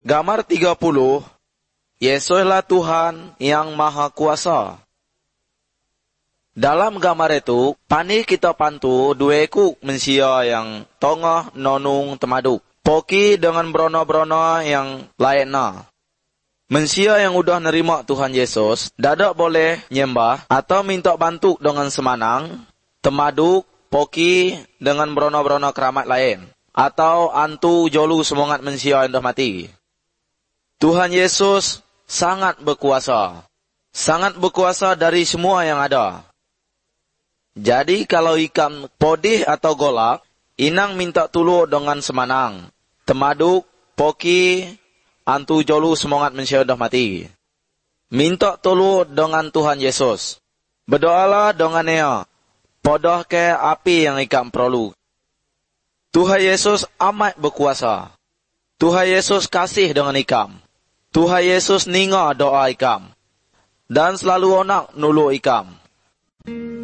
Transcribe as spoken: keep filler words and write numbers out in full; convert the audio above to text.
Gambar tiga puluh, Yesuslah Tuhan yang Maha Kuasa. Dalam gambar itu, pani kita pantu dua ekuk manusia yang tongah nonung temaduk. Poki dengan brono-brono yang lainnya. Manusia yang udah nerima Tuhan Yesus, dadak boleh nyembah atau minta bantu dengan semanang, temaduk, poki dengan brono-brono keramat lain. Atau antu jolu semangat manusia yang dah mati. Tuhan Yesus sangat berkuasa. Sangat berkuasa dari semua yang ada. Jadi kalau ikan podih atau golak, inang minta tulu dengan semanang. Temaduk, poki, antu jolu semangat manusia dah mati. Minta tulu dengan Tuhan Yesus. Berdoalah dengan dia. Podoh ke api yang ikan perlu. Tuhan Yesus amat berkuasa. Tuhan Yesus kasih dengan ikam. Tuhan Yesus ninga doa ikam. Dan selalu onak nulu ikam.